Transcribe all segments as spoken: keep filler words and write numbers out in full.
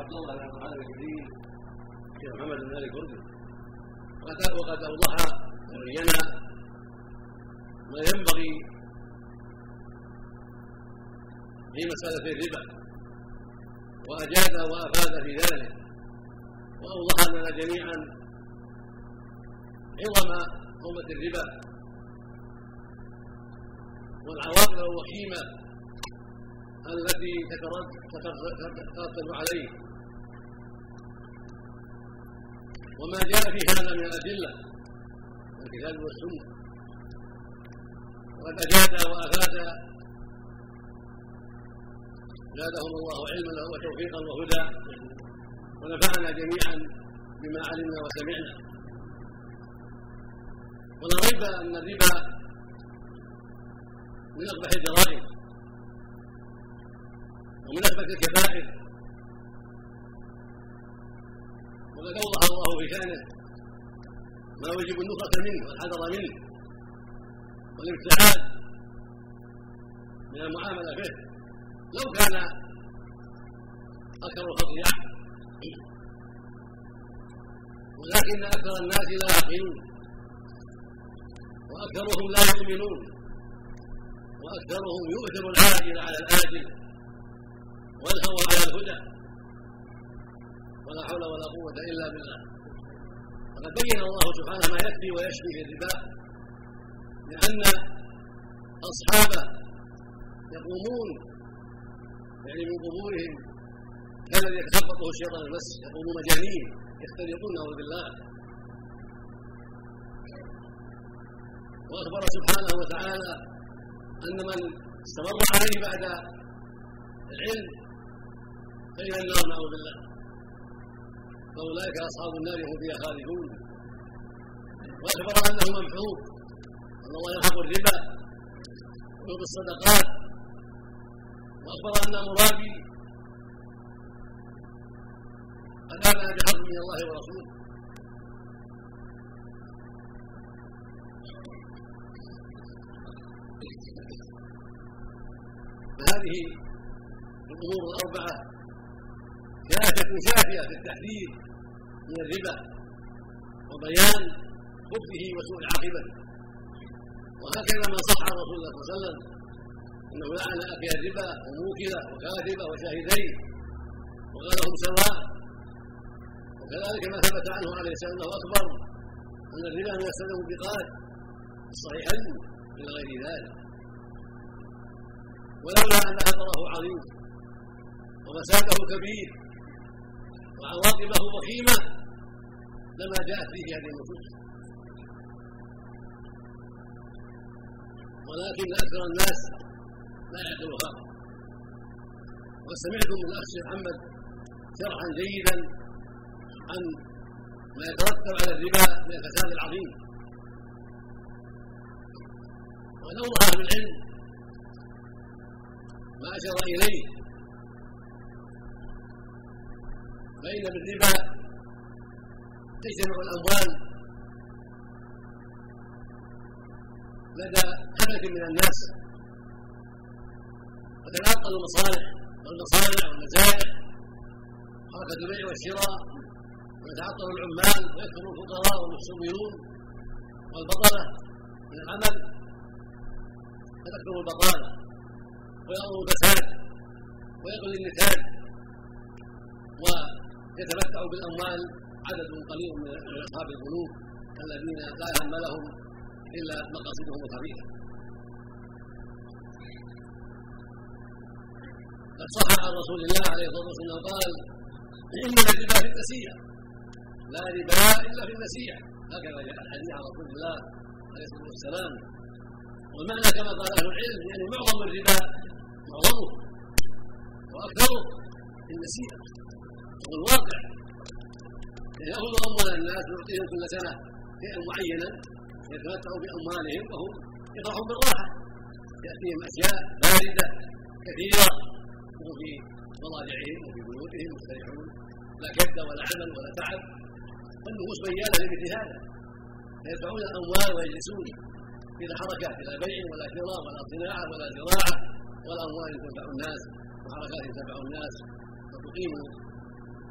عبد الله بن محمد الجديد الشيخ محمد بن علي الكردي، وقد اوضح وبين ما ينبغي في مسألة الربا، وأجاد وأفاد في ذلك، وأوضح لنا جميعا عظم حرمة الربا والعواقب الوخيمة التي تترتب عليه، وما جاء في هذا من الأدلة من الكتاب والسنة. وقد أجاد وأفاد زادهم الله علما وتوفيقا وهدى، ونفعنا جميعا بما علمنا وسمعنا. ولا ريب أن الربا من أقبح الجرائم ومن أكبر الكبائر، وقد أوضح الله في شأنه ما يجب النصرة منه والحذر منه والابتعاد من المعاملة به، لو كان أكثر الخطر أحد، ولكن أكثر الناس لا يعقلون، وأكثرهم لا يؤمنون، وأكثرهم يؤثر العاجل على الآجل والهوى على الهدى، ولا حول ولا قوة إلا بالله. وقد بين الله سبحانه ما يكفي ويشفي في الربا، لأن أصحابه يقومون يعني من قبورهم كالذي يتخبطه الشيطان المس، يقومون مجانين يختلطون نعوذ بالله. وأخبر سبحانه وتعالى أن من استمر عليه بعد العلم فإلى النار نعوذ بالله، فأولئك أصحاب النار هم فيها خالدون. وأخبر أنه ممحوق، أن الله يمحق الربا ويعطي الصدقات، وأخبر أن مرادي قد آمن بحق من الله ورسوله. فهذه الأمور الأربعة كافة شافية في التحذير من الربا وبيان خبثه وسوء العاقبة. وهكذا ما صح عن رسول الله صلى الله عليه وسلم انه لعن اكل الربا وموكله وكاذبه وشاهدين وقال هم سواء. وكذلك ما ثبت عنه عليه السلام انه اخبر ان الربا من السلم بقات الصحيحين الى غير ذلك، ولولا ان اثره عظيم وفساده كبير وعواقبه وخيمه لما جاءت فيه هذه النصوص، ولكن اكثر الناس لا يعقلها. وسمعتم من الاخ الشيخ محمد شرحا جيدا عن ما يترتب على الربا من الفساد العظيم، ونوع اهل العلم ما اشار اليه، فان بالربا تجتمع الاموال لدى حدث من الناس، وتتعطل المصالح والمصانع والمزارع، حركة البيع والشراء، ويتعطل العمال ويكثر الفقراء والمستوفون والبطلة من العمل، فتكثر البطالة ويظهر الفساد ويقل النتاج، ويتمتع بالأموال عدد قليل من أصحاب الذنوب الذين لا هم لهم إلا مقاصدهم الخبيثة. قد صح عن رسول الله عليه الصلاة والسلام قال: إن الربا في النسيئة، لا ربا إلا في النسيئة. هكذا جاء الحديث عن رسول الله عليه الصلاة والسلام. والمعنى كما قال أهل العلم يعني معظم الربا معظمه وأكثره في النسيئة والواقع، يأخذ أموال الناس ويعطيهم كل سنة شيئا معينا يتمتعوا بأموالهم وهم يفرحون بالراحة، يأتيهم أشياء باردة كثيرة وهم في مضاجعهم وفي بيوتهم مستريحون، لا كد ولا عمل ولا تعب، والنفوس ميالة لمثل هذا، فيدفعون الأموال ويجلسون بلا حركة، بلا بيع ولا شراء ولا صناعة ولا زراعة ولا أموال تنفع الناس وحركات تنفع الناس وتقيم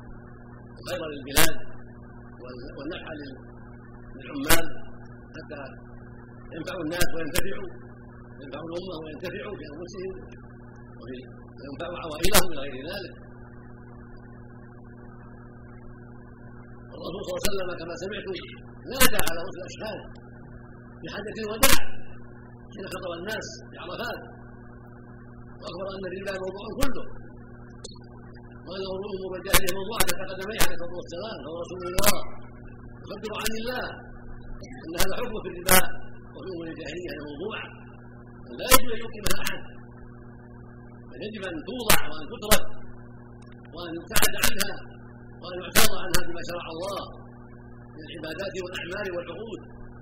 والخير للبلاد والنفع للعمال حتى ينفعوا الناس وينتفعوا ينفعوا الامه وينتفعوا في انفسهم وينفعوا عوائلهم الى غير ذلك. الرسول صلى الله عليه وسلم كما سمعتم نادى على رؤوس الاشهاد في حجه الوداع حين خطب الناس في عرفات واخبر ان الربا موضوع كله وان امور الجاهليه موضوعه تحت قدميه عليه الصلاه والسلام فهو رسول الله يخبر عن الله ان هذا حكم في الربا وفي امور الجاهليه هي موضوعه لا يجب ان يقيمها احد بل يجب ان توضع وان تترك وان يبتعد عنها وان يعترض عنها بما شرع الله من العبادات والاعمال والعقود.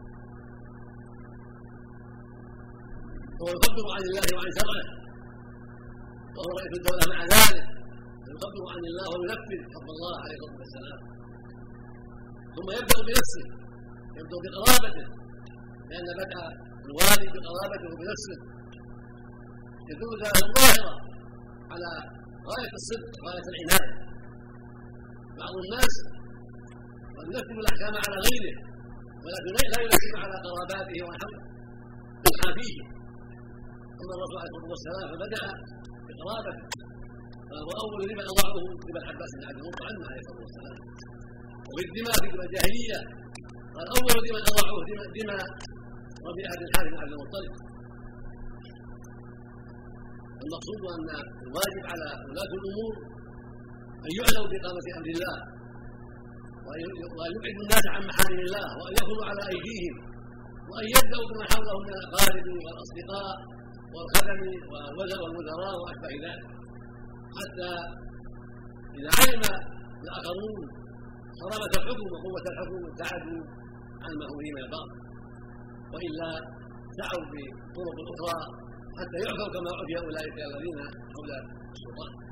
هو يخبر عن الله وعن شرعه وهو رئيس الدوله مع ذلك يخبر عن الله وينفذ حق الله عليه الصلاه والسلام. ثم يبدا بنفسه يبدا بقرابته لان بدء الوالي بقرابته وبنفسه يدل ذلك الظاهره على غايه الصدق غايه العنايه. بعض الناس قد يرتب الاحكام على غيره ولكن لا يرتب على قراباته وحوله وحافيه. اما الرسول عليه الصلاه والسلام فبدا بقرابته فهو اول ربا اضاعه ربا العباس بن عبد المطلب عنه عليه الصلاه والسلام. وفي الدماء في ربا الجاهليه قال اول ربا اضاعه دماء ربيعه بن الحارث بن عبد المطلب. المقصود ان الواجب على ولاة الامور ان يعلوا باقامه امر الله وان يبعدوا الناس عن محارم الله وان ياخذوا على ايديهم وان يبداوا بما حولهم من الاقارب والاصدقاء والخدم والوزراء واشبه ذلك حتى اذا علم الاخرون صرامه الحكم وقوه الحكم ابتعدوا عن ما هو من الباطل والا سعوا بطرق اخرى حتى يعفوا كما عفي اولئك الذين حول السلطان.